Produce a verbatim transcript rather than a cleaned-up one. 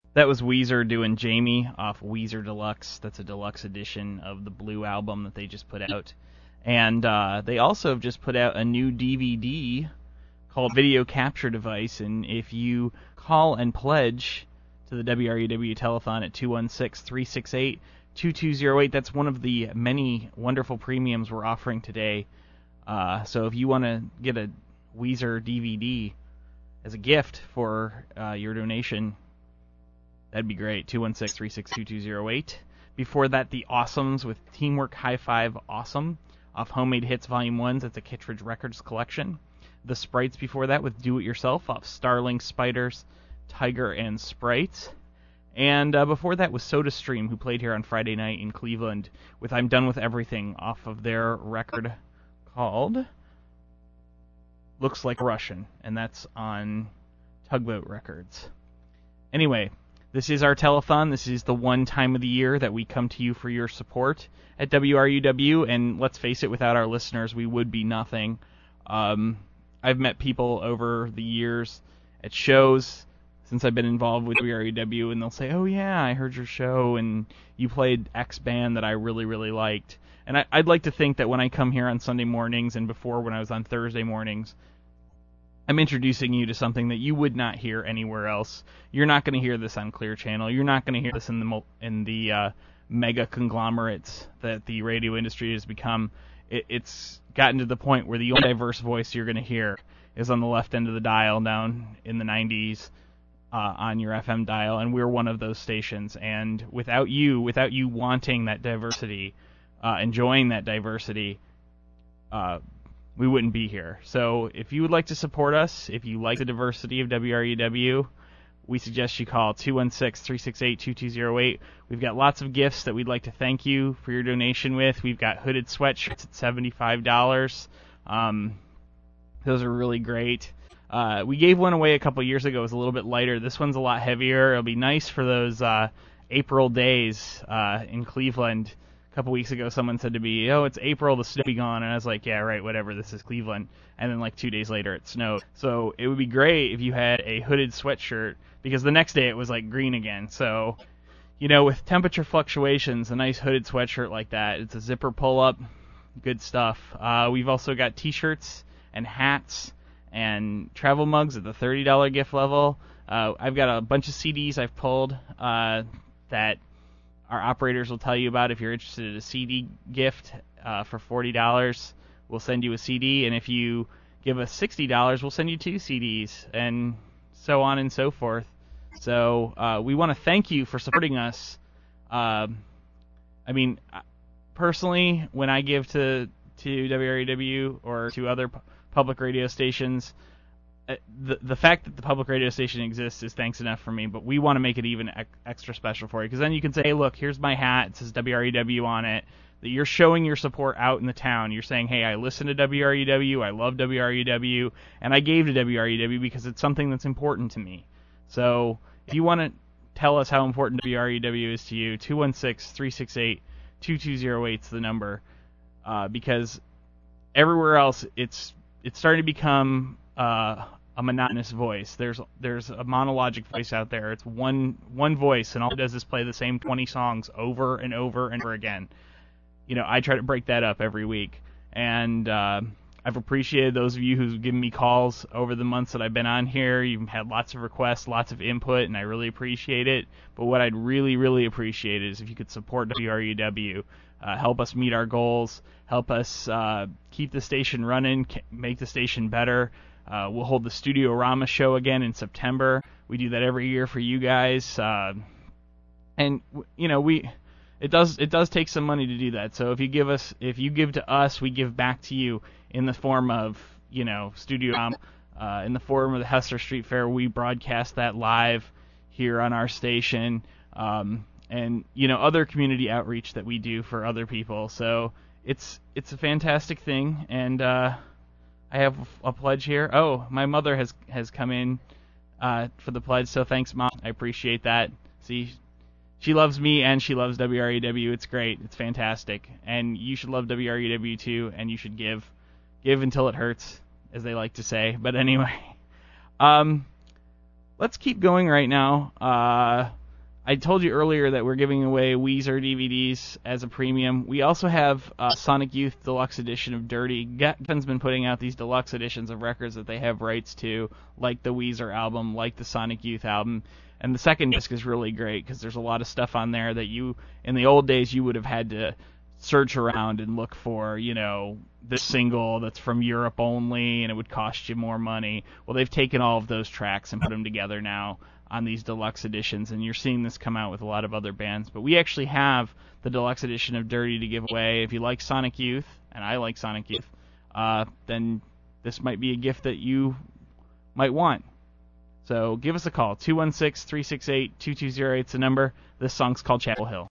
That was Weezer doing Jamie off Weezer Deluxe. That's a deluxe edition of the Blue album that they just put out. And uh, they also have just put out a new D V D called Video Capture Device. And if you call and pledge to the W R U W Telethon at two one six, three six eight, two two zero eight, that's one of the many wonderful premiums we're offering today. Uh, so if you want to get a Weezer D V D as a gift for uh, your donation, that'd be great. two one six, three six two, two zero eight. Before that, The Awesomes with Teamwork High Five Awesome off Homemade Hits Volume one. That's a Kittredge Records collection. The Sprites before that with Do It Yourself off Starling, Spiders, Tiger, and Sprites. And uh, before that was SodaStream, who played here on Friday night in Cleveland with I'm Done With Everything off of their record called Looks Like Russian, and that's on Tugboat Records. Anyway, this is our telethon. This is the one time of the year that we come to you for your support at W R U W, and let's face it, without our listeners, we would be nothing. Um, I've met people over the years at shows since I've been involved with W R U W, and they'll say, oh yeah, I heard your show, and you played X band that I really, really liked. And I, I'd like to think that when I come here on Sunday mornings, and before when I was on Thursday mornings, I'm introducing you to something that you would not hear anywhere else. You're not going to hear this on Clear Channel. You're not going to hear this in the in the uh, mega conglomerates that the radio industry has become. It, it's gotten to the point where the only diverse voice you're going to hear is on the left end of the dial down in the nineties uh, on your F M dial, and we're one of those stations. And without you, without you wanting that diversity, uh, enjoying that diversity, uh, we wouldn't be here. So if you would like to support us, if you like the diversity of W R U W, we suggest you call two one six, three six eight, two two zero eight. We've got lots of gifts that we'd like to thank you for your donation with. We've got hooded sweatshirts at seventy-five dollars. Um, those are really great. Uh, we gave one away a couple years ago. It was a little bit lighter. This one's a lot heavier. It'll be nice for those uh, April days uh, in Cleveland. A couple weeks ago, someone said to me, oh, it's April, the snow will be gone. And I was like, yeah, right, whatever, this is Cleveland. And then like two days later, it snowed. So it would be great if you had a hooded sweatshirt, because the next day it was like green again. So, you know, with temperature fluctuations, a nice hooded sweatshirt like that, it's a zipper pull-up, good stuff. Uh, we've also got T-shirts and hats and travel mugs at the thirty dollars gift level. Uh, I've got a bunch of C Ds I've pulled uh, that our operators will tell you about. If you're interested in a C D gift uh, for forty dollars, we'll send you a C D. And if you give us sixty dollars, we'll send you two C Ds, and so on and so forth. So uh, we want to thank you for supporting us. Uh, I mean, personally, when I give to, to W R U W or to other pu- public radio stations, The the fact that the public radio station exists is thanks enough for me, but we want to make it even ex- extra special for you, because then you can say, hey, look, here's my hat, it says W R U W on it, that you're showing your support out in the town. You're saying, hey, I listen to W R U W, I love W R U W, and I gave to W R U W because it's something that's important to me. So if you want to tell us how important W R U W is to you, two one six, three six eight, two two zero eight is the number, uh, because everywhere else it's it's starting to become uh, a monotonous voice. There's there's a monologic voice out there. It's one one voice, and all it does is play the same twenty songs over and over and over again. You know, I try to break that up every week, and uh, I've appreciated those of you who've given me calls over the months that I've been on here. You've had lots of requests, lots of input, and I really appreciate it. But what I'd really, really appreciate is if you could support W R U W, uh, help us meet our goals, help us uh, keep the station running, make the station better. Uh, we'll hold the Studio Rama show again in September. We do that every year for you guys, uh, and you know we. It does it does take some money to do that. So if you give us if you give to us, we give back to you in the form of, you know, Studio Rama, uh, in the form of the Hessler Street Fair. We broadcast that live here on our station, um, and you know, other community outreach that we do for other people. So it's it's a fantastic thing, and uh, I have a pledge here. Oh, my mother has has come in uh, for the pledge. So thanks, Mom. I appreciate that. See. She loves me and she loves W R U W. It's great. It's fantastic. And you should love W R U W too, and you should give. Give until it hurts, as they like to say. But anyway, um, let's keep going right now. Uh, I told you earlier that we're giving away Weezer D V Ds as a premium. We also have uh, Sonic Youth Deluxe Edition of Dirty. Geffin's been putting out these deluxe editions of records that they have rights to, like the Weezer album, like the Sonic Youth album. And the second disc is really great because there's a lot of stuff on there that you, in the old days, you would have had to search around and look for, you know, this single that's from Europe only, and it would cost you more money. Well, they've taken all of those tracks and put them together now on these deluxe editions, and you're seeing this come out with a lot of other bands. But we actually have the deluxe edition of Dirty to give away. If you like Sonic Youth, and I like Sonic Youth, uh, then this might be a gift that you might want. So give us a call, two one six, three six eight, two two zero eight is the number. This song's called Chapel Hill.